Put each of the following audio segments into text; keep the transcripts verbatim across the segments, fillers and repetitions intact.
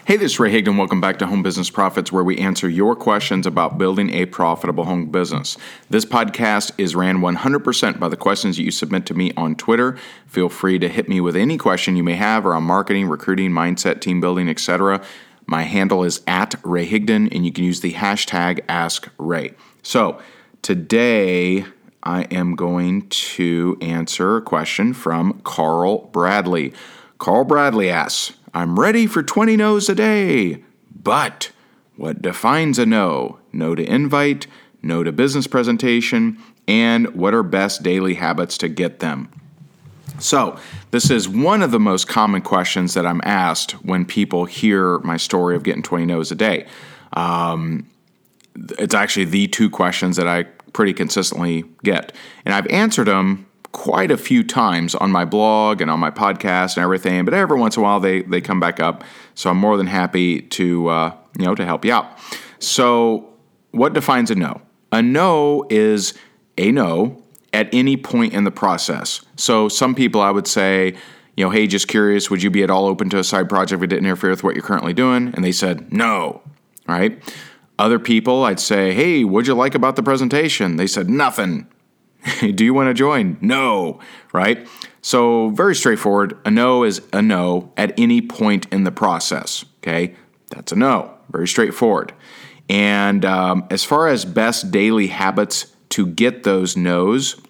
Hey, this is Ray Higdon. Welcome back to Home Business Profits, where we answer your questions about building a profitable home business. This podcast is ran one hundred percent by the questions that you submit to me on Twitter. Feel free to hit me with any question you may have around marketing, recruiting, mindset, team building, et cetera. My handle is at Ray Higdon, and you can use the hashtag AskRay. So today I am going to answer a question from Carl Bradley. Carl Bradley asks, I'm ready for twenty no's a day, but what defines a no? No to invite, no to business presentation, and what are best daily habits to get them? So this is one of the most common questions that I'm asked when people hear my story of getting twenty no's a day. Um, it's actually the two questions that I pretty consistently get, and I've answered them quite a few times on my blog and on my podcast and everything, but every once in a while they they come back up. So I'm more than happy to uh, you know to help you out. So what defines a no? A no is a no at any point in the process. So some people I would say, you know, hey, just curious, would you be at all open to a side project if it didn't interfere with what you're currently doing? And they said no, right? Other people I'd say, hey, what'd you like about the presentation? They said nothing. Do you want to join? No, right? So very straightforward. A no is a no at any point in the process, okay? That's a no. Very straightforward. And um, as far as best daily habits to get those no's,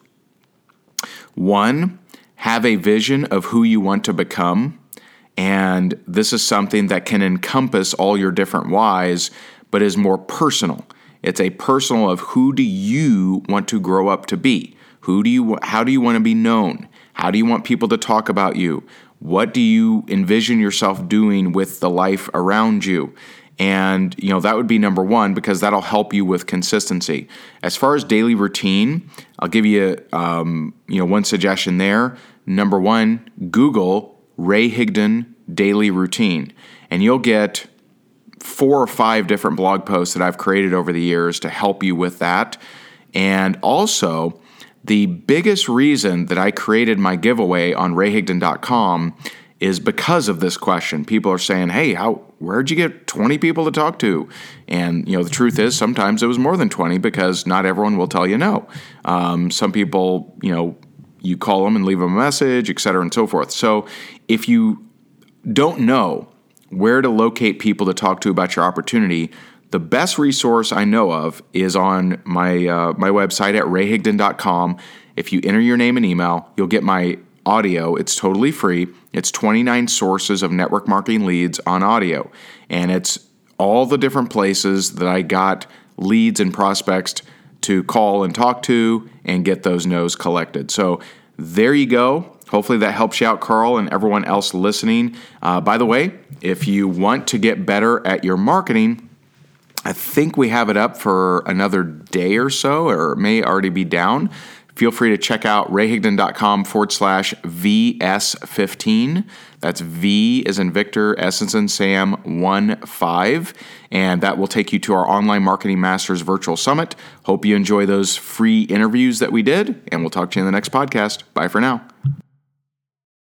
one, have a vision of who you want to become. And this is something that can encompass all your different whys, but is more personal. It's a personal of who do you want to grow up to be? Who do you? How do you want to be known? How do you want people to talk about you? What do you envision yourself doing with the life around you? And, you know, that would be number one, because that'll help you with consistency. As far as daily routine, I'll give you, um, you know, one suggestion there. Number one, Google Ray Higdon daily routine, and you'll get four or five different blog posts that I've created over the years to help you with that. And also, the biggest reason that I created my giveaway on ray higdon dot com is because of this question. People are saying, hey, how, where'd you get twenty people to talk to? And, you know, the truth is sometimes it was more than twenty, because not everyone will tell you no. Um, some people, you know, you call them and leave them a message, et cetera, and so forth. So if you don't know where to locate people to talk to about your opportunity, the best resource I know of is on my uh, my website at ray higdon dot com. If you enter your name and email, you'll get my audio. It's totally free. It's twenty-nine sources of network marketing leads on audio. And it's all the different places that I got leads and prospects to call and talk to and get those no's collected. So there you go. Hopefully that helps you out, Carl, and everyone else listening. Uh, by the way, if you want to get better at your marketing, I think we have it up for another day or so, or it may already be down. Feel free to check out ray higdon dot com forward slash V S fifteen. That's V as in Victor, S as in Sam, one five. And that will take you to our Online Marketing Masters Virtual Summit. Hope you enjoy those free interviews that we did, and we'll talk to you in the next podcast. Bye for now.